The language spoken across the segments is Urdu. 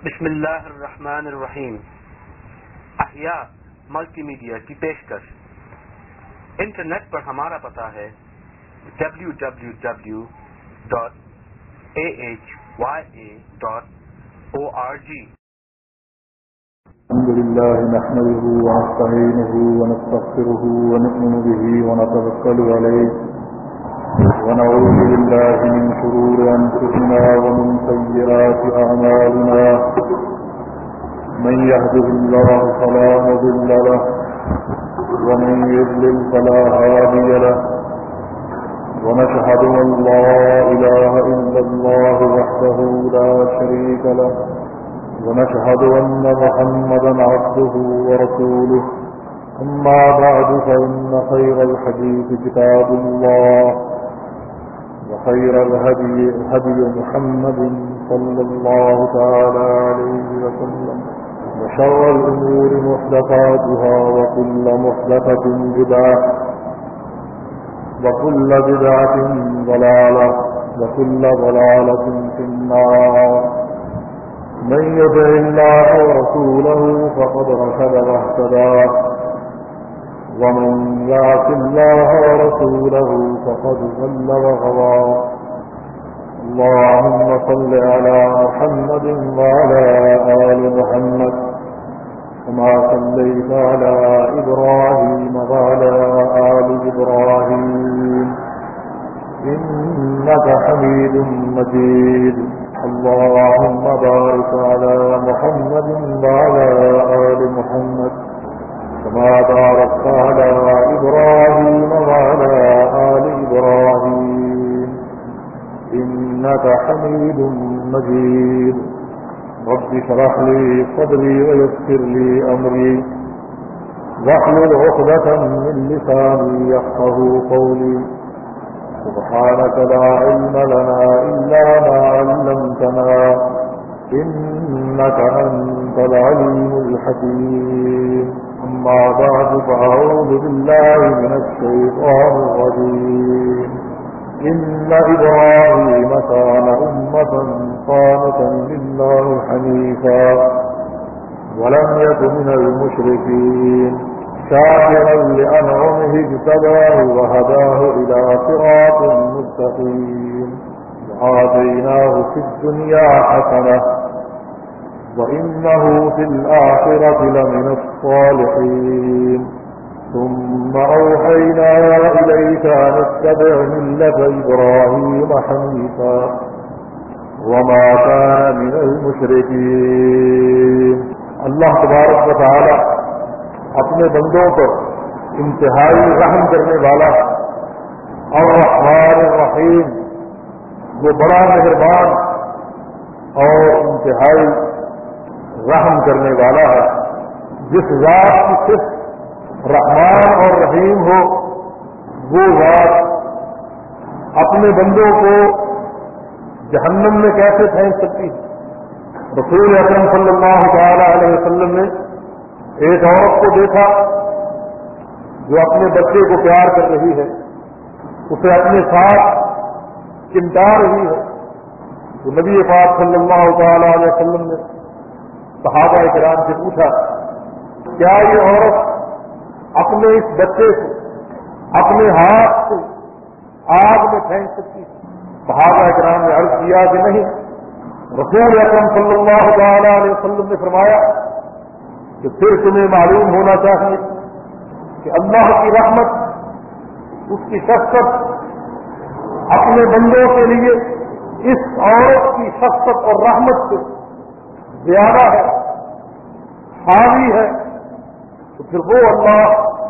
بسم اللہ الرحمن الرحیم. احیاء ملٹی میڈیا کی پیشکش. انٹرنیٹ پر ہمارا پتہ ہے www.ahya.org. الحمد لله نحمده ونستعينه ونستغفره ونؤمن به ونتوكل عليه ونعوذ بالله من شرور أنفسنا ومن سيئات أعمالنا. من يهده الله فلا مضل له ومن يضلل فلا هادي له. ونشهد أن لا إله إلا الله وحده لا شريك له ونشهد أن محمدا عبده ورسوله. أما بعد فإن خير الحديث كتاب الله وخير الهدي هدي محمد صلى الله تعالى عليه وسلم وشر الأمور محدثاتها وكل محدثة بدعة وكل بدعة ضلالة وكل ضلالة في النار. من يطع الله ورسوله فقد رشد واهتدى ومن يعص الله ورسوله فقد ضل وغوى. اللهم صل على محمد وعلى آل محمد كما صليت على إبراهيم وعلى آل إبراهيم إنك حميد مجيد. اللهم بارك على محمد وعلى آل محمد كما باركت على إبراهيم وعلى آل إبراهيم إنك حميد مجيد. رب اشرح لي صدري ويسر لي أمري واحلل عقدة من لساني يفقهوا قولي. سبحانك لا علم لنا إلا ما علمتنا إنك أنت العليم الحكيم. أما بعد فأعوذ بالله من الشيطان الرجيم. إن إبراهيم كان أمة قانتا لله حنيفا ولم يك من المشركين شاكرا لأنعمه اجتباه وهداه إلى صراط مستقيم. وآتيناه في الدنيا حسنة وإنه في الآخرة لمن الصالحين. ثم أوحينا إليك أن اتبع ملة إبراهيم حنيفا وما كان من المشركين. اللہ تبارک و تعالی اپنے بندوں پر انتہائی رحم کرنے والا اور الرحمن الرحیم، وہ بڑا مہربان اور انتہائی رحم کرنے والا ہے. جس ذات کی صرف رحمان اور رحیم ہو وہ ذات اپنے بندوں کو جہنم میں کیسے پھینک سکتی ہے؟ رسول اکرم صلی اللہ تعالی علیہ وسلم نے ایک عورت کو دیکھا جو اپنے بچے کو پیار کر رہی ہے، اسے اپنے ساتھ چمٹا رہی ہے. تو نبی پاک صلی اللہ تعالی علیہ وسلم نے صحابہ کرام سے پوچھا کیا یہ عورت اپنے اس بچے کو اپنے ہاتھ سے آگ میں پھینک سکتی؟ صحابہ کرام نے عرض کیا کہ نہیں. رسول اکرم صلی اللہ تعالی علیہ وسلم نے فرمایا کہ پھر تمہیں معلوم ہونا چاہیے کہ اللہ کی رحمت، اس کی شفقت اپنے بندوں کے لیے اس عورت کی شفقت اور رحمت سے زیادہ ہے، حاوی ہے. تو پھر وہ اللہ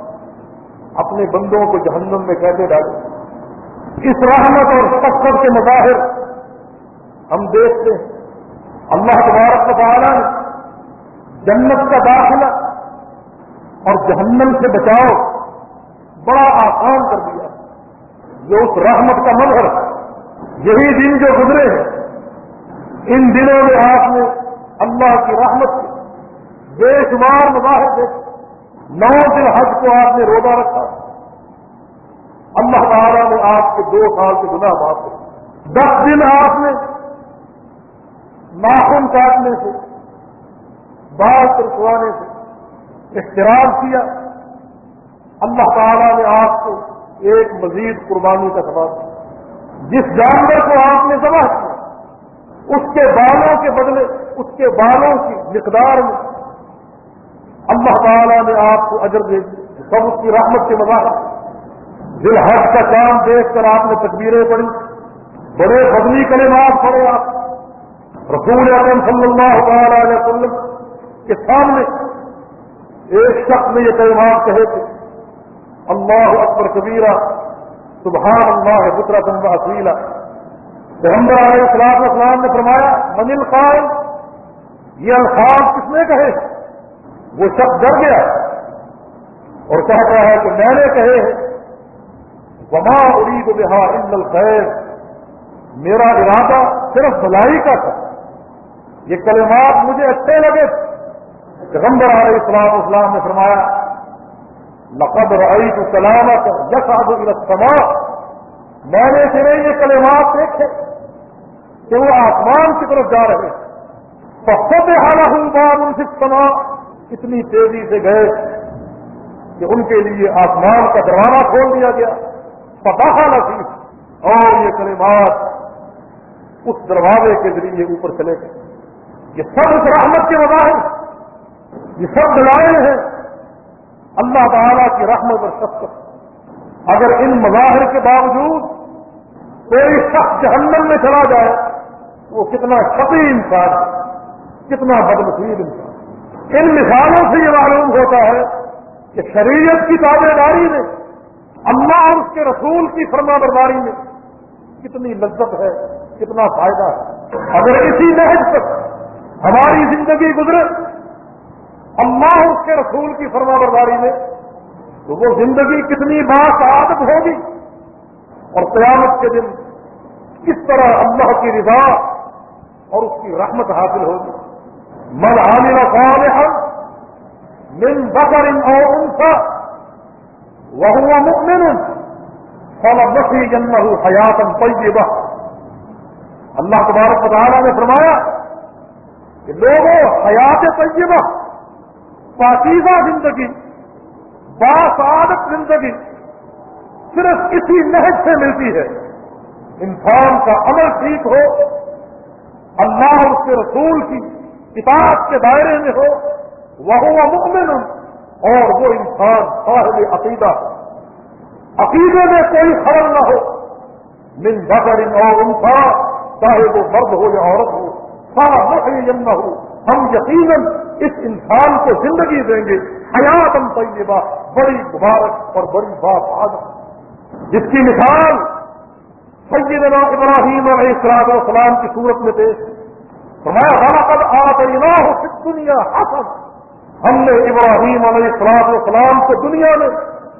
اپنے بندوں کو جہنم میں کیسے ڈالے؟ اس رحمت اور شفقت کے مظاہر ہم دیکھتے ہیں. اللہ تبارک و تعالیٰ نے جنت کا داخلہ اور جہنم سے بچاؤ بڑا آسان کر دیا. جو اس رحمت کا مظہر یہی دن جو گزرے ہیں، ان دنوں میں آپ نے اللہ کی رحمت کے بے شمار مظاہر دیکھے. 9 دن حج کو آپ نے روزہ رکھا، اللہ تعالیٰ نے آپ کے 2 سال کے گناہ معاف کر. 10 دن آپ نے ناخن کاٹنے سے بال ترکوانے سے احترام کیا، اللہ تعالیٰ نے آپ کو ایک مزید قربانی کا ثواب دیا۔ جس جانور کو آپ نے ذبح کیا اس کے بالوں کے بدلے اس کے بالوں کی مقدار میں اللہ تعالیٰ نے آپ کو اجر دے دی، سب اس کی رحمت کے مظاہر۔ ذی الحج کا چاند دیکھ کر آپ نے تکبیریں پڑھی، بڑے فضلی کلمات پڑھے آپ۔ رسول اکرم صلی اللہ تعالی علیہ وسلم کے سامنے ایک شخص نے یہ کلمات کہے تھے، اللہ اکبر کبیرہ سبحان اللہ بکرۃ و اصیلا۔ پیغمبر علیہ الصلوۃ والسلام نے فرمایا من القائل، یہ الفاظ کس نے کہے؟ وہ شخص ڈر گیا اور کہتا ہے کہ میں نے کہے ہیں، وما اريد بها الا الخير، میرا ارادہ صرف بھلائی کا تھا، یہ کلمات مجھے اچھے لگے۔ پیغمبر علیہ الصلوۃ والسلام نے فرمایا لقد رأيت كلامك يصعد الى السماء، میں نے تیرے یہ کلمات دیکھے کہ وہ آسمان کی طرف جا رہے، ففتح له باب في السماء، اتنی تیزی سے گئے کہ ان کے لیے آسمان کا دروازہ کھول دیا گیا، فدخل فيه، اور یہ کلمات اس دروازے کے ذریعے اوپر چلے گئے۔ یہ سب اس رحمت کے مظاہر، یہ سب دلائل ہیں اللہ تعالیٰ کی رحمت اور شفقت۔ اگر ان مظاہر کے باوجود کوئی شخص جہنم میں چلا جائے وہ کتنا شقی انسان ہے، کتنا بدنصیب انسان۔ ان مثالوں سے یہ معلوم ہوتا ہے کہ شریعت کی تابع داری میں، اللہ اور اس کے رسول کی فرما برداری میں کتنی لذت ہے، کتنا فائدہ ہے۔ اگر اسی نہج پر ہماری زندگی گزرے اللہ اور اس کے رسول کی فرما برداری میں، تو وہ زندگی کتنی باسعادت ہوگی، اور قیامت کے دن کس طرح اللہ کی رضا اور اس کی رحمت حاصل ہوگی۔ من عمل صالحا من ذکر او انثى وهو مؤمن فلنحيينه حياة طیبہ۔ اللہ تبارک و تعالیٰ نے فرمایا کہ لوگوں، حیات طیبہ، پاکیزہ زندگی، باسعادت زندگی صرف اسی نہج سے ملتی ہے۔ انسان کا عمل ٹھیک ہو، اللہ اور اس کے رسول کی اطاعت کے دائرے میں ہو، وہو مؤمن، اور وہ انسان صاحب عقیدہ، عقیدے میں کوئی خلل نہ ہو، من ذکر او انثى، چاہے وہ مرد ہو یا عورت ہو، فلنحيينه، ہم یقیناً اس انسان کو زندگی دیں گے حیات طیبہ، بڑی مبارک اور بڑی باسعادت، جس کی مثال سیدنا ابراہیم علیہ السلام کی صورت میں پیش۔ فرمایا وَلَقَدْ آتَيْنَاهُ فِي الدُّنْيَا حَسَنَةً، ہم نے ابراہیم علیہ السلام کو دنیا میں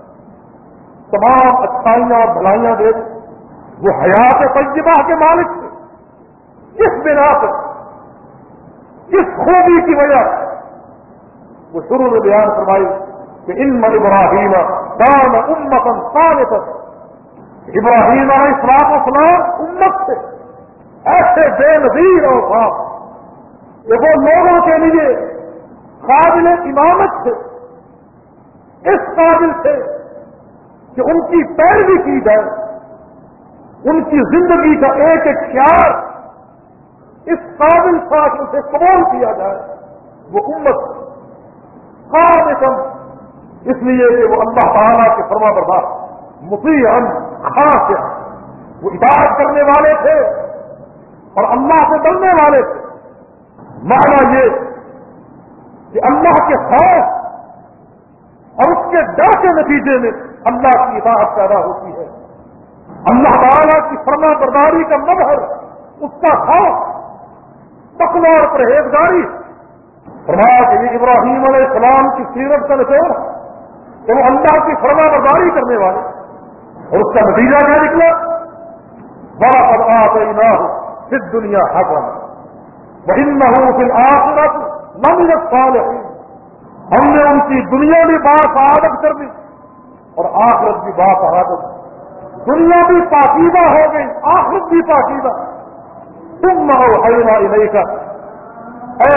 تمام اچھائیاں اور بھلائیاں دے دی۔ وہ حیات طیبہ کے مالک تھے، کس بنا پر، کس خوبی کی وجہ سے؟ وہ شروع میں بیان فرمائی کہ ان ابراہیم کان امۃ قانتۃ، ابراہیم علیہ السلام امت سے ایسے بے نظیر اور خاص کہ وہ لوگوں کے لیے قابل امامت تھے، اس قابل تھے کہ ان کی پیروی کی جائے، ان کی زندگی کا ایک ایک خیال اس قابل تھا کہ اسے قبول کیا جائے۔ وہ امت قانتاً، اس لیے کہ وہ اللہ تعالیٰ کے فرما بردار، مطیعاً خاشعاً، وہ اطاعت کرنے والے تھے اور اللہ سے ڈرنے والے تھے۔ معنی یہ کہ اللہ کے خوف اور اس کے ڈر کے نتیجے میں اللہ کی اطاعت پیدا ہوتی ہے۔ اللہ تعالیٰ کی فرما برداری کا مظہر اس کا خوف، تقویٰ اور پرہیزگاری۔ فرمایا کہ یہ ابراہیم علیہ السلام کی سیرت کا نچوڑ کہ وہ اللہ کی فرما برداری کرنے والے، اور اس کا نتیجہ کیا نکلا؟ وَلَقَدْ آتَيْنَاهُ فِي الدُّنْيَا حَسَنَةً وَإِنَّهُ فِي الْآخِرَةِ لَمِنَ الصَّالِحِينَ، ہم نے ان کی دنیا بھی باسعادت کر دی اور آخرت بھی باسعادت، دنیا بھی پاکیزہ ہو گئی، آخرت بھی پاکیزہ۔ ثُمَّ أَوْحَيْنَا إِلَيْكَ، اے محمد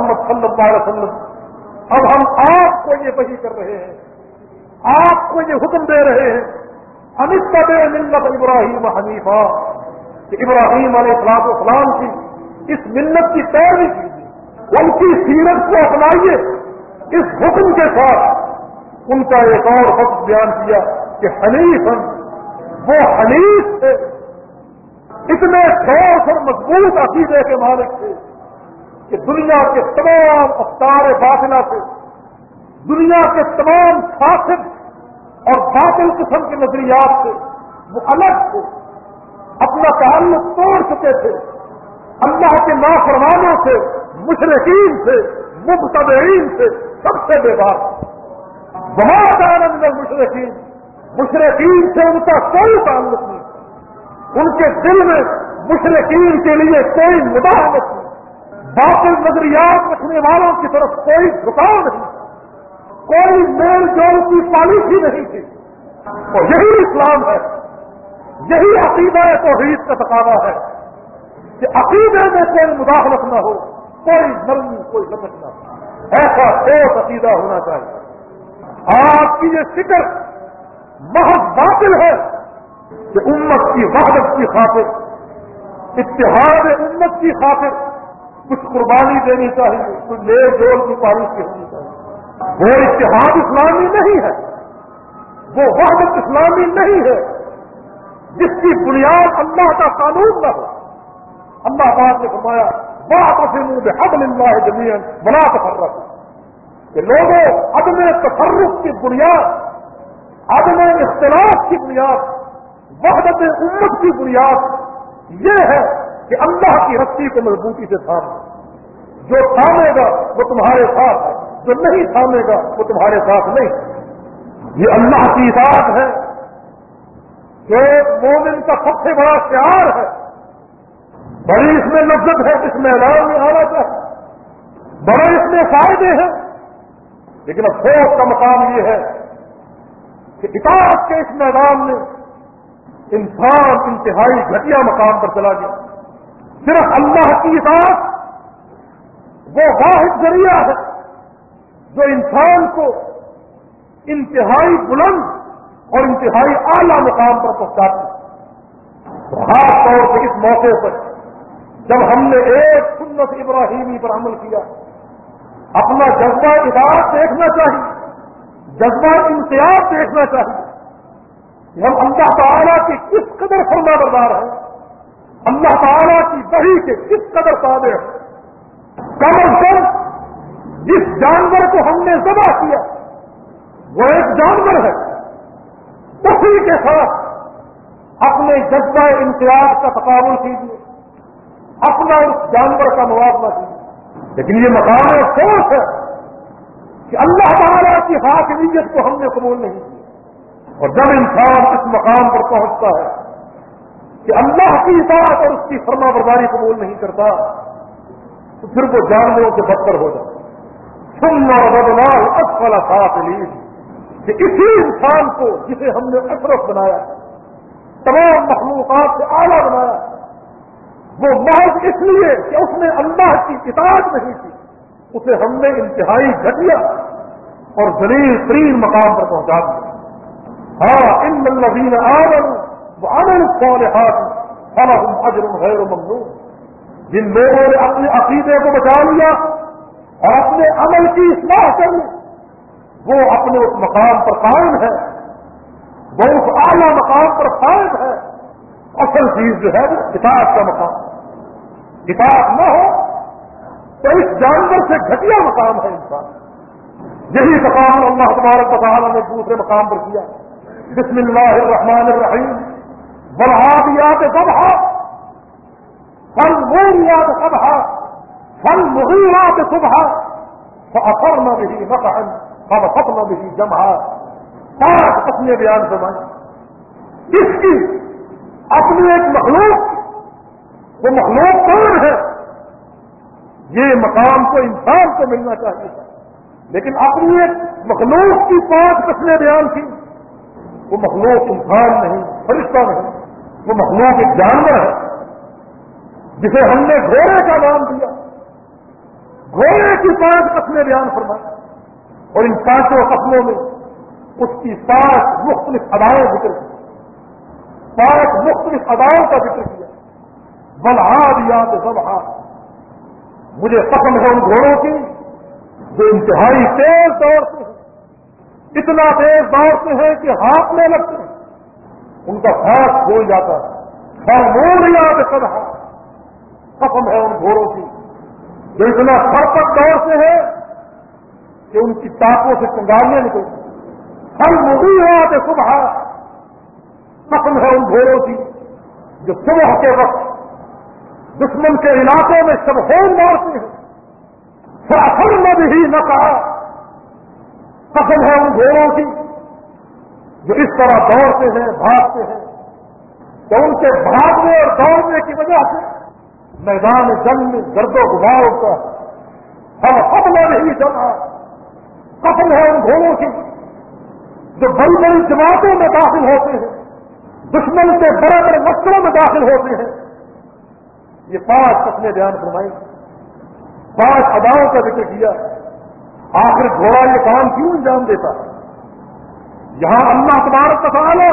محمد صلی اللہ علیہ وسلم اب ہم آپ کو یہ وحی کر رہے ہیں, آپ کو یہ حکم دے رہے ہیں انتبع ملت ابراہیم حنیفا کہ ابراہیم علیہ السلام کی اس ملت کی پیروی کیجیے, ان کی سیرت کو اپنائیے. اس حکم کے ساتھ ان کا ایک اور وقت بیان کیا کہ حنیفاً, وہ حنیف تھے, اتنے ٹھوس اور مضبوط عقیدے کے مالک تھے کہ دنیا کے تمام افکار باطلہ سے, دنیا کے تمام فاسد اور باطل قسم کے نظریات سے وہ الگ تھے, اپنا تعلق توڑ چکے تھے اللہ کے نافرمانوں سے, مشرکین سے, مبتدعین سے, سب سے بے بات. بہت آنند ہے مشرکین, مشرکین سے ان کا کوئی تعلق نہیں, ان کے دل میں مشرکین کے لیے کوئی مداحمت نہیں, باطل نظریات رکھنے والوں کی طرف کوئی جھکاؤ نہیں, کوئی میل جول کی پالیسی نہیں تھی. اور یہی اسلام ہے, یہی عقیدہ توحید کا تقاضا ہے کہ عقیدے میں کوئی مداخلت نہ ہو, کوئی نرمی, کوئی لچک نہ ہو. ایسا ٹھوس عقیدہ ہونا چاہیے. آپ کی یہ فکر محض باطل ہے کہ امت کی وحدت کی خاطر, اتحاد امت کی خاطر کچھ قربانی دینی چاہیے, کچھ میل جول کی پالیسی ہونی چاہیے. وہ اتحاد اسلامی نہیں ہے, وہ وحدت اسلامی نہیں ہے جس کی بنیاد اللہ کا قانون نہ ہو. اللہ پاک نے فرمایا واعتصموا بحبل اللہ جميعا ولا تفرقوا, کہ لوگوں عدم تفرق کی بنیاد, عدم اختلاف کی بنیاد, وحدت امت کی بنیاد یہ ہے کہ اللہ کی رسی کو مضبوطی سے تھامو. جو تھامے گا وہ تمہارے ساتھ ہے, جو نہیں تھامے گا وہ تمہارے ساتھ نہیں. یہ اللہ کی اطاعت ہے جو مومن کا سب سے بڑا شعار ہے. بڑی اس میں لذت ہے, اس میدان میں آنا چاہیے, بڑے اس میں فائدے ہیں, لیکن افسوس کا مقام یہ ہے کہ اطاعت کے اس میدان میں انسان انتہائی گھٹیا مقام پر چلا گیا. صرف اللہ کی اطاعت وہ واحد ذریعہ ہے جو انسان کو انتہائی بلند اور انتہائی اعلیٰ مقام پر پہنچاتی ہے. خاص طور سے اس موقع پر جب ہم نے ایک سنت ابراہیمی پر عمل کیا, اپنا جذبہ اطاعت دیکھنا چاہیے, جذبہ امتیاز دیکھنا چاہیے کہ ہم اللہ تعالیٰ کی کس قدر فرما بردار ہیں, اللہ تعالیٰ کی وحی کے کس قدر تابع ہیں. کم از کم جس جانور کو ہم نے ذبح کیا وہ ایک جانور ہے, اسی کے ساتھ اپنے جذبہ امتیاز کا تقابل کیجیے, اپنا اس جانور کا موازنہ کیجیے. لیکن یہ مقام افسوس ہے کہ اللہ تعالیٰ کی حاکمیت کو ہم نے قبول نہیں کیا. اور جب انسان اس مقام پر پہنچتا ہے کہ اللہ کی اطاعت اور اس کی فرما برداری قبول نہیں کرتا تو پھر وہ جانوروں سے بدتر ہو جاتا. ثم رددناه اسفل سافلين, کہ اسی انسان کو جسے ہم نے اشرف بنایا, تمام مخلوقات سے اعلیٰ بنایا, وہ محض اس لیے کہ اس نے اللہ کی اطاعت نہیں کی, اسے ہم نے انتہائی گھٹیا اور ذلیل ترین مقام پر پہنچا دیا. ہاں ان الذین آمنوا وعملوا الصالحات فلهم اجر غیر ممنون, جن لوگوں نے اپنے عقیدے کو بچا لیا اور اپنے عمل کی اصلاح کر لی, وہ اپنے اس مقام پر قائم ہے, وہ اس اعلیٰ مقام پر قائم ہے. اصل چیز جو ہے وہ اطاعت کا مقام. اطاعت نہ ہو تو اس جانور سے گھٹیا مقام ہے انسان. یہی مقام اللہ تبارک و تعالیٰ نے دوسرے مقام پر کیا. بسم اللہ الرحمن الرحیم, والعادیات ضبحا فالموریات قدحا فالمغیرات صبحا فأثرن به نقعا فوسطن به جمعا. 5 اپنے بیان فرمائیں. اس کی اپنی ایک مخلوق, وہ مخلوق کون ہے؟ یہ مقام تو انسان کو ملنا چاہیے تھا, لیکن اپنی ایک مخلوق کی 5 قسمیں بیان کی. وہ مخلوق انسان نہیں, فرشتہ نہیں, وہ مخلوق ایک جانور ہے جسے ہم نے گھوڑے کا نام دیا, گھوڑے کی 5 قسمیں بیان فرمائی اور ان 5 قسموں میں اس کی 5 مختلف ادائیں ذکر کی، 5 مختلف اداؤں کا ذکر کیا۔ والعادیات ضبحا، مجھے قسم ہے ان گھوڑوں کی جو انتہائی تیز دوڑتے ہیں، اتنا تیز دوڑتے ہیں کہ ہانپنے لگتے ہیں، ان کا سانس پھول جاتا ہے۔ فالموریات قدحا، قسم ہے ان گھوڑوں کی جو اتنا سرپٹ دوڑتے ہیں کہ ان کی ٹانپوں سے چنگاریاں نکلتی ہیں۔ فالمغیرات صبحا، قسم ہے ان گھوڑوں کی جو صبح کے وقت دشمن کے علاقوں میں سب خون مارتے ہیں۔ فأخرن به نقعا، قسم ہے ان گھوڑوں کی جو اس طرح دوڑتے ہیں بھاگتے ہیں کہ ان کے بھاگنے اور دوڑنے کی وجہ سے میدان جنگ میں گرد و غبار ہوتا ہے۔ ہم حملہ نہیں جمع، قسم ہے ان گھوڑوں کی جو بڑی بڑی جماعتوں میں داخل ہوتے ہیں، دشمن کے بڑے بڑے لشکروں میں داخل ہوتے ہیں۔ یہ 5 قسمیں بیان فرمائی، 5 اداؤں کا ذکر کیا۔ آخر گھوڑا یہ کام کیوں انجام دیتا ہے؟ یہاں اللہ تبارک و تعالی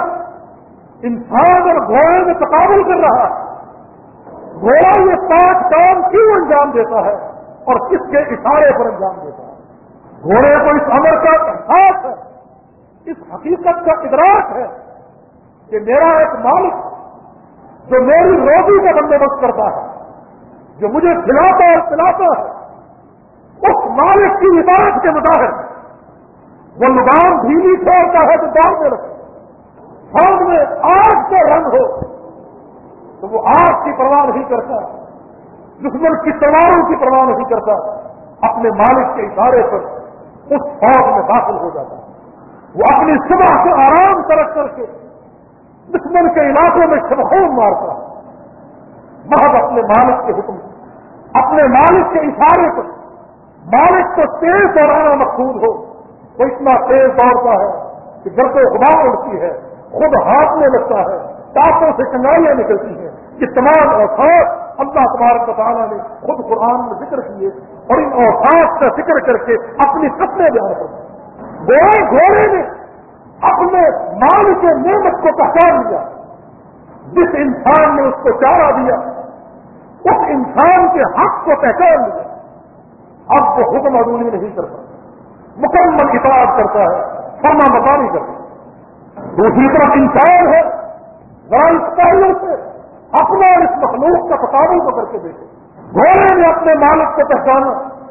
انسان اور گھوڑے میں تقابل کر رہا ہے۔ گھوڑا یہ 5 کام کیوں انجام دیتا ہے اور کس کے اشارے پر انجام دیتا ہے؟ گھوڑے کو اس امر کا احساس ہے، اس حقیقت کا ادراک ہے کہ میرا ایک مالک جو میری روزی کا بندوبست کرتا ہے، جو مجھے کھلاتا اور پلاتا ہے، اس مالک کی اطاعت کے مطابق وہ لگام ڈھیلی چھوڑتا ہے تو دوڑنے لگتا ہے۔ سامنے آگ کا رنگ ہو تو وہ آگ کی پرواہ نہیں کرتا، دشمن کی تلواروں کی پرواہ نہیں کرتا، اپنے مالک کے اشارے پر اس فوج میں داخل ہو جاتا ہے۔ وہ اپنی صبح سے آرام ترک کر کے دشمن کے علاقوں میں شبخون مارتا ہے، محض اپنے مالک کے حکم سے، اپنے مالک کے اشارے پر۔ مالک تو تیز دوڑانا مقصود ہو، وہ اتنا تیز دوڑتا ہے کہ گرد و غبار اڑتی ہے، خود ہانپنے لگتا ہے، ٹانپوں سے چنگاریاں نکلتی ہیں۔ یہ تمام اوصاف اللہ تبارک و تعالیٰ نے خود قرآن میں ذکر کیے اور ان اوصاف کا ذکر کر کے اپنی قسمیں بیان کر گھوڑے نے اپنے مال کے نعمت کو پہچان لیا۔ جس انسان نے اس کو چارہ دیا اس انسان کے حق کو پہچان لیا، اب وہ حکم عدولی نہیں کرتا، مکمل اطاعت کرتا ہے، فرما برداری کرتا ہے۔ دوسری طرف انسان ہے، ذرا اس پہلو سے اپنا اور اس مخلوق کا تقابل کو کر کے دیکھے۔ گھوڑے نے اپنے مالک کو پہچانا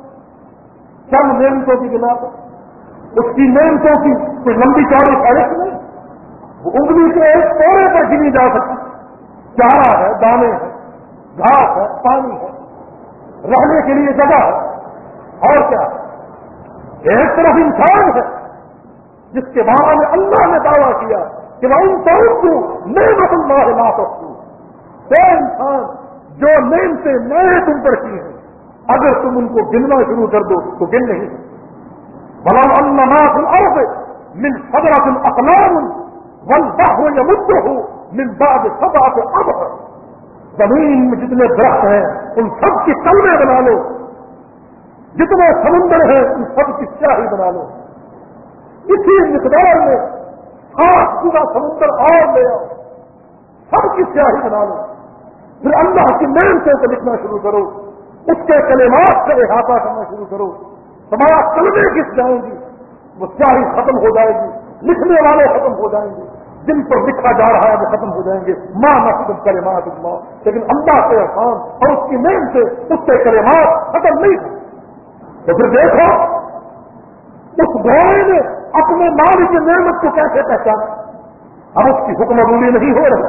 چند نعمتوں کی بنا پر، اس کی نعمتوں کی کوئی لمبی چوڑی فہرست نہیں، وہ انگلی کے ایک کوڑے پر گنی جا سکتی۔ چارہ ہے، دانے ہیں، گھاس ہے، پانی ہے، رہنے کے لیے جگہ ہے، اور کیا ہے؟ ایک طرف انسان ہے جس کے بارے میں اللہ نے دعویٰ کیا کہ وہ انسان نعمت اللہ لا تحصوها، وہ انسان جو نعمتیں میں نے تم پر کی ہیں اگر تم ان کو گننا شروع کر دو تو گن نہیں سکتے۔ وَلَوْ أَنَّ مَا فِي الْأَرْضِ مِنْ شَجَرَةٍ أَقْلَامٌ وَالْبَحْرُ يَمُدُّهُ مِنْ بَعْدِ سَبْعَةِ أَبْحُرٍ، زمین میں جتنے درخت ہیں ان سب کی کلمیں بنا لو، جتنے سمندر ہیں ان سب کی سیاہی بنا لو، اسی مقدار میں 7 گنا سمندر اور لے آؤ، سب کی سیاہی بنا لو، پھر اللہ کی نعمتوں کو لکھنا شروع کرو، اس کے کلمات سے احاطہ کرنا شروع کرو، تمہارا کلمے کس جائیں گی، وہ سیاہی ختم ہو جائے گی، لکھنے والے ختم ہو جائیں گے، جن پر لکھا جا رہا ہے وہ ختم ہو جائیں گے۔ ماں نقصد کلمات اللہ، لیکن اللہ کے احسان اور اس کی نعمت سے اس کے کلمات ختم نہیں ہوتے۔ تو پھر دیکھو اس گھوڑے نے اپنے مالک کی نعمت کو کیسے پہچانا؟ اب اس کی حکم عمولی نہیں ہو رہی،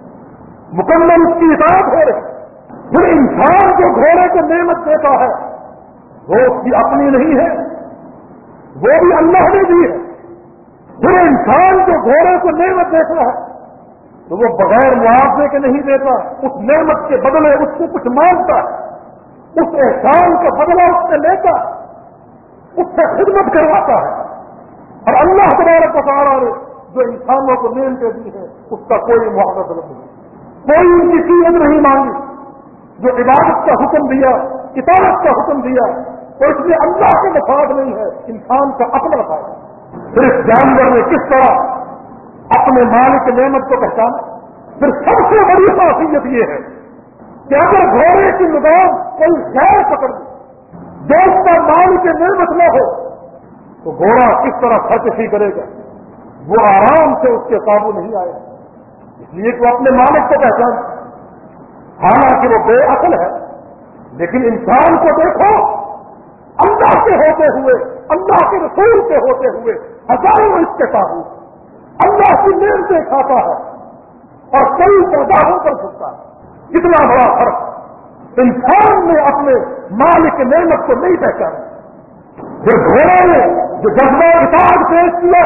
مکمل اس کی اطاعت ہو رہی۔ پھر انسان جو گھوڑے کو نعمت دیتا ہے وہ اس کی اپنی نہیں ہے، وہ بھی اللہ نے دی ہے۔ پھر انسان جو گھوڑے کو نعمت دیتا ہے تو وہ بغیر معاوضے کے نہیں دیتا، اس نعمت کے بدلے اس سے کچھ مانگتا ہے، اس احسان کا بدلہ اس سے لیتا ہے، اس سے خدمت کرواتا ہے۔ اور اللہ تبارک و تعالیٰ نے جو انسانوں کو نعمتیں دی ہیں اس کا کوئی معاوضہ طلب نہیں، کوئی ان کی قیمت نہیں مانگی۔ جو عبادت کا حکم دیا، اطاعت کا حکم دیا، تو اس میں اللہ کا مفاد نہیں ہے، انسان کا اپنا مفاد ہے۔ پھر اس جانور نے کس طرح اپنے مالک نعمت کو پہچانا؟ پھر سب سے بڑی خاصیت یہ ہے کہ اگر گھوڑے کی لگام کوئی غیر پکڑ لے جو اس کا مالک نعمت نہ ہو تو گھوڑا کس طرح سرکشی کرے گا؟ وہ آرام سے اس کے قابو نہیں آئے، اس لیے کہ وہ اپنے مالک کو پہچان، حالانکہ وہ بے عقل ہے۔ لیکن انسان کو دیکھو، اللہ کے ہوتے ہوئے، اللہ کے رسول کے ہوتے ہوئے ہزاروں اس کے قابو، اللہ کی نعمتیں کھاتا ہے اور کئی سرداروں پر جھکتا ہے۔ کتنا بڑا فرق، انسان نے اپنے مالک نعمت کو نہیں پہچانا۔ پھر گھوڑے نے جو جذبہ اطاعت پیش کیا،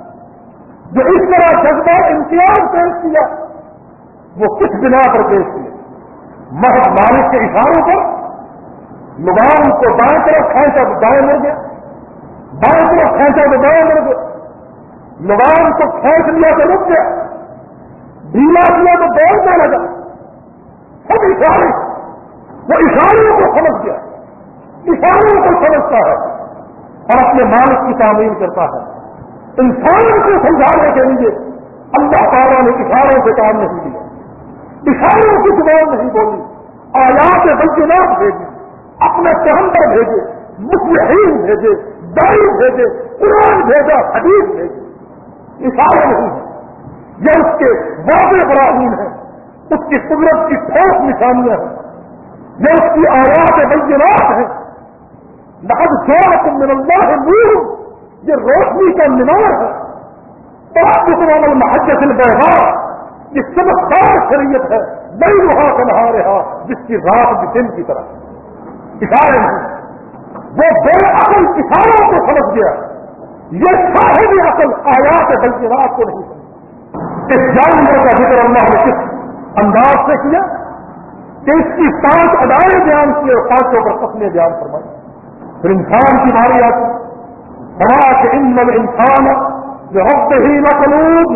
جو اس طرح جذبہ امتیاز پیش کیا، وہ کس بنا پر پیش کیا؟ محض مالک کے اشاروں پر لگام کو دائیں طرف کھینچا تو دائیں مڑ گیا، بائیں طرف کھینچا تو دائیں مڑ گیا، لگام کو کھینچ لیا تو رک گیا، ڈھیلا کیا تو دوڑنے لگا۔ سب اشارے، وہ اشاروں کو سمجھ گیا، اشاروں کو سمجھتا ہے اور اپنے مالک کی تعمیر کرتا ہے۔ انسان کو سمجھانے کے لیے اللہ تعالیٰ نے اشاروں سے کام نہیں لیا، اشاروں کی زبان نہیں بولی، آیات بینات بھیجی، اپنے پیغمبر بھیجے، مصلحین بھیجے، دائی بھیجے، قرآن بھیجا، حدیث بھیجی۔ اشارے نہیں ہیں، یہ اس کے واضح براہین ہیں، اس کی قدرت کی ٹھوس نشانیاں ہیں، یہ اس کی آیات بینات ہیں۔ لقد جاءکم من اللہ نور، یہ روشنی کا مینار ہے۔ تربصون علی المحجۃ البیضاء، یہ چمکدار شریعت ہے، لیلھا کنہارھا، جس کی رات بھی دن کی طرح۔ اشارے نہیں، وہ بے عقل اشاروں کو سمجھ گیا، یہ صاحب عقل آیات بینات کو نہیں سمجھا۔ اس جانور کا ذکر اللہ نے کس انداز سے کیا کہ اس کی 5 ادائیں بیان کی اور 5 پر قسمیں بیان فرمائی۔ پھر انسان کی باری آتی، فرمایا کہ ان الانسان بربہ لکنود،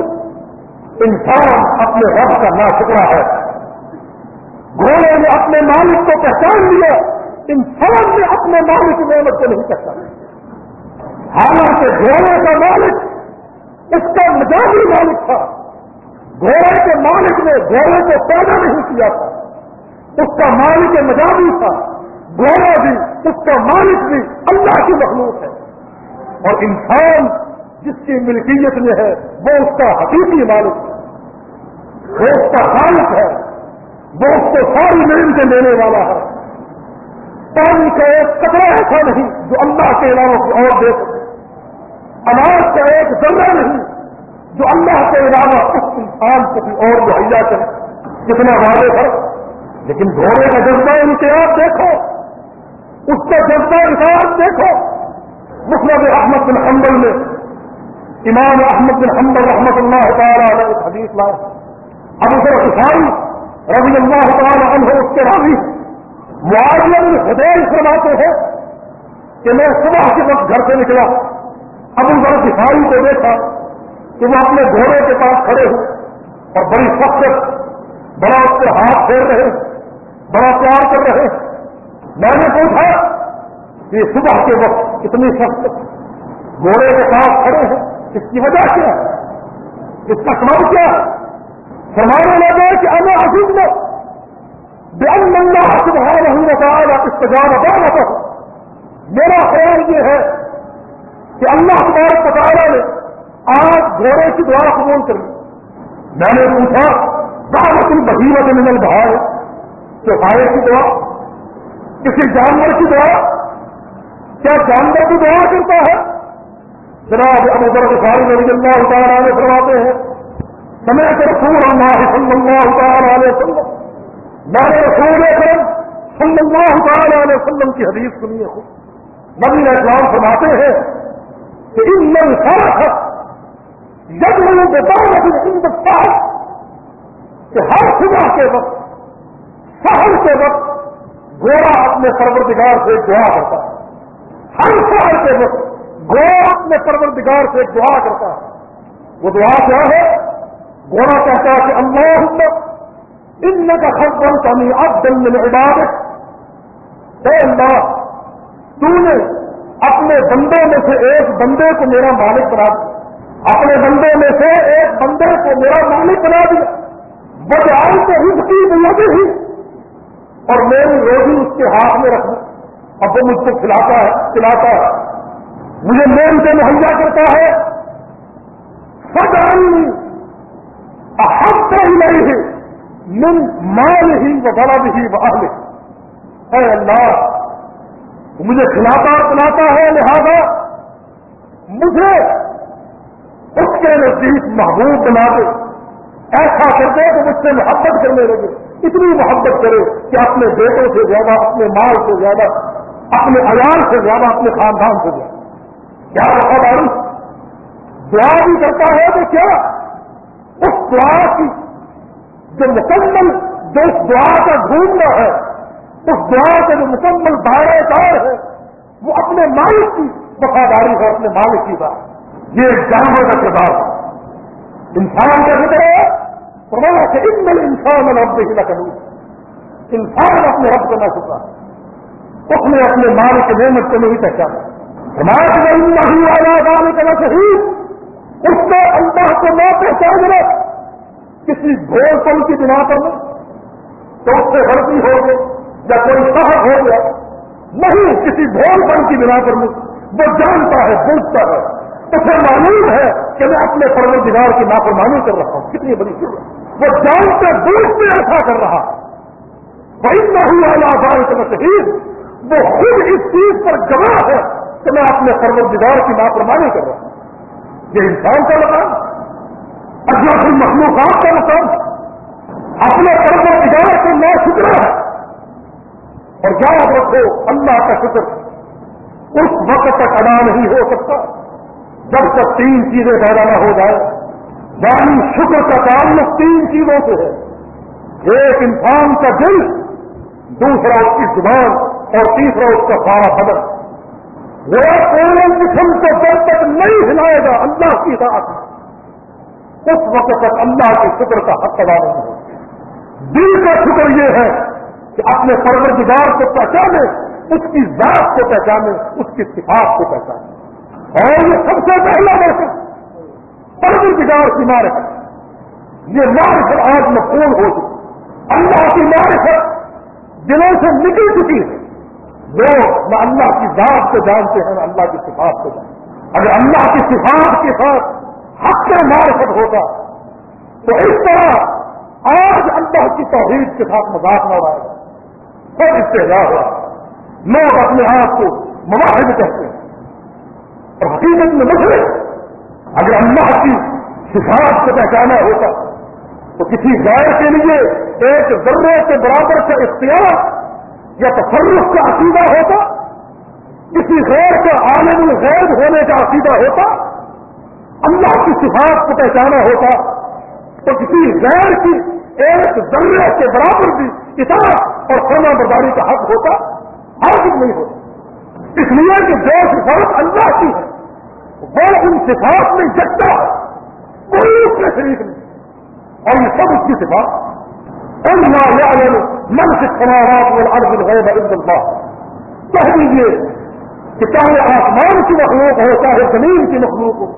انسان اپنے رب کا ناشکرا ہے۔ گھوڑے نے اپنے مالک کو پہچان لیا، انسان نے اپنے مالک کی نعمت کو نہیں پہچانا۔ حالانکہ گھوڑے کا مالک اس کا مجازی مالک تھا، گھوڑے کے مالک نے گھوڑے کو پیدا نہیں کیا تھا، اس کا مالک مجازی تھا۔ گھوڑا بھی، اس کا مالک بھی اللہ کی مخلوق ہے، اور انسان جس کی ملکیت میں ہے وہ اس کا حقیقی مالک ہے، وہ اس کا خالق ہے، وہ اس کو ساری نعمتیں دینے والا ہے۔ پانی کا ایک قطرہ ایسا نہیں جو اللہ کے علاوہ کوئی اور دے سکے، اناج کا ایک ذرہ نہیں جو اللہ کے علاوہ اس انسان کو بھی اور مہیا کرے۔ کتنا واضح ہے، لیکن گھوڑے کا جذبہ امتیاز دیکھو، اس کا جذبہ اطاعت دیکھو۔ مسند احمد بن حنبل میں امام احمد بن حنبل رحمۃ اللہ تعالی علیہ ایک حدیث لائے، ابو ذر غفاری رضی اللہ تعالی عنہ اس کے راوی معاویہ بن حذیفہ فرماتے ہیں کہ میں صبح کے وقت گھر سے نکلا، ابو ذر غفاری کو دیکھا کہ وہ اپنے گھوڑے کے پاس کھڑے ہوئے اور بڑی سخت، بڑا اس کے ہاتھ پھیر رہے، بڑا پیار کر رہے۔ میں نے پوچھا کہ صبح کے وقت اتنی سخت گھوڑے کے پاس کھڑے ہیں، اس کی وجہ کیا ہے، اس کا سبب کیا ہے؟ فرمانے لگا کہ انا اظن بان اللہ سبحانہ وتعالی استجاب دعوته، میرا خیال یہ ہے کہ اللہ تبارک و تعالی نے آج گھوڑے کی دعا قبول کر لی۔ میں نے پوچھا دعوت البہیمۃ من البہائم، کہ گائے کی دعا، کسی جانور کی دعا، کیا جانور کی دعا کرتا ہے؟ جناب ابو ذر غفاری رضی اللہ تعالیٰ عنہ فرماتے ہیں سمعت رسول اللہ صلی اللہ تعالیٰ علیہ وسلم، میں نے رسول اکرم صلی اللہ تعالیٰ علیہ وسلم کی حدیث سنی ہے۔ نبی اسلام فرماتے ہیں کہ ان الفرح یدعو بدعوۃ عند السحر، کہ ہر صبح کے وقت، سحر کے وقت گھوڑا اپنے پروردگار سے دعا کرتا ہے۔ ہر سحر کے وقت گھوڑا اپنے پروردگار سے دعا کرتا ہے۔ وہ دعا کیا ہے؟ گھوڑا کہتا ہے کہ اللہم انک خولتنی عبدا من عبادک، اے اللہ تو نے اپنے بندوں میں سے ایک بندے کو میرا مالک بنا دیا، اپنے بندوں میں سے ایک بندے کو میرا مالک بنا دیا، بجائے تو رزقی بلادی ہی، اور میری روزی اس کے ہاتھ میں رکھ دوں، اب وہ مجھ کو کھلاتا ہے، مجھے میل سے مہیا کرتا ہے، فجعلنی احب الیہ من مالہ وولدہ واہلہ، اے اللہ مجھے کھلاتا پلاتا ہے، لہذا مجھے اس کے نزدیک محبوب بنا دے، ایسا کر دے کہ مجھ سے محبت کرنے لگے، اتنی محبت کرے کہ اپنے بیٹوں سے زیادہ، اپنے مال سے زیادہ، اپنے عیال سے زیادہ، اپنے خاندان سے زیادہ۔ کیا وفاداری، دعا بھی کرتا ہے تو کیا اس دعا کی جو مکمل، جو اس دعا کا ڈھونڈنا ہے، اس دعا کا جو مکمل دائرہ کار ہے، وہ اپنے مالک کی وفاداری ہے، اپنے مالک کی بات۔ یہ ایک جانور کا کردار ہے، انسان کا ذکر ہے، فرمایا کہ ان الانسان لربہ لکنود، انسان اپنے رب کو نہ شکرا، اس نے اپنے مالک کی نعمت کو نہیں پہچانا۔ فرمایا کہ انہ علی ذلک لشہید، اس نے اللہ کو نہ پہچانا کسی بھول پن کی بنا پر نہیں، تو اس سے غلطی ہو گئی یا کوئی صاحب ہو گیا، نہیں، کسی بھول پن کی بنا پر نہیں، وہ جانتا ہے، بوجھتا ہے، اسے معلوم ہے کہ میں اپنے پروردگار کی نافرمانی کر رہا ہوں، کتنی بڑی چیز ہے، وہ جانتے بوجھتے ایسا کر رہا، وَإِنَّهُ عَلَىٰ ذَلِكَ لَشَهِيدٌ، وہ خود اس چیز پر گواہ ہے کہ میں اپنے پروردگار کی نافرمانی کر رہا ہوں۔ یہ انسان کا مقام، اشرف المخلوقات کا مقام، اپنے پروردگار کو نہ شکرا ہے۔ اور یاد رکھو، اللہ کا شکر اس وقت تک ادا نہیں ہو سکتا جب تک تین چیزیں پیدا نہ ہو جائے، یعنی شکر کا تعلق تین چیزوں سے ہے، ایک انسان کا دل، دوسرا اس کی زبان، اور تیسرا اس کا سارا بدن۔ وہ کوئی جسم کو جب تک نہیں ہلائے گا اللہ کی اطاعت میں، اس وقت تک اللہ کے شکر کا حق ادا نہیں ہوگا۔ دل کا شکر یہ ہے کہ اپنے پروردگار کو پہچانے، اس کی ذات کو پہچانے، اس کی صفات کو پہچانے، اور یہ سب سے پہلا مرحلہ پروردگار کی معرفت۔ یہ معرفت آج مفہوم ہو چکی، اللہ کی معرفت دلوں سے نکل چکی ہے، لوگ نہ اللہ کی ذات کو جانتے ہیں نہ اللہ کی صفات کو جانتے ہیں۔ اگر اللہ کی صفات کے ساتھ حق کا معرفت ہوتا تو اس طرح آج اللہ کی توحید کے ساتھ مذاق نہ اڑائے گا، سب استہزاء ہوا، لوگ اپنے آپ کو مواحد کہتے ہیں، اور حقیقت میں مشرک۔ اگر اللہ کی صفات کو پہچانا ہوتا تو کسی غیر کے لیے ایک ذرے کے برابر کا اختیار یا تصرف کا عقیدہ ہوتا، کسی غیر کا عالم الغیب ہونے کا عقیدہ ہوتا، اللہ کی صفات کو پہچانا ہوتا تو کسی غیر کی ایک ذرے کے برابر بھی اطاعت اور فرما برداری کا حق ہوتا، حق نہیں ہوتا۔ اس لیے کہ جو صفات اللہ کی ہے وہ ان صفات میں یکتا ہے، کوئی اس میں شریک نہیں، اور یہ سب اس کی صفات۔ اِنَّا يَعْلَمُ مَنْ فِي السَّمَاوَاتِ وَالْأَرْضِ الْغَيْبَ إِلَّا اللَّهُ، کہہ دیجیے کہ چاہے آسمان کی مخلوق ہو چاہے زمین کی مخلوق ہو،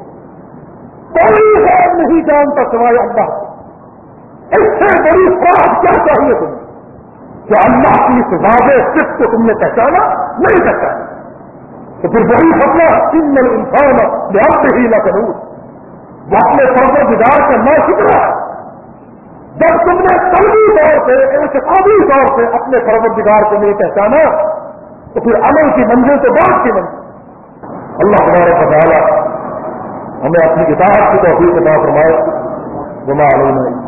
کوئی غیب نہیں جانتا سوائے اللہ۔ اس سے بڑی فرق کیا چاہیے تمہیں کہ اللہ کی اس واضح صفت کو تم نے پہچانا نہیں پہچانا، تو پھر وہی فصلہ ان الانسان بربہ لکنود، وہ اپنے پروردگار کا نہ شکرا ہے۔ جب تم نے قلبی طور سے، اعتقادی طور سے اپنے پروردگار کو نہیں پہچانا تو پھر عمل کی منزل تو بعد کی منزل۔ اللہ تبارک و تعالی ہمیں اپنی اطاعت کی توفیق عطا فرمائے۔ وما علینا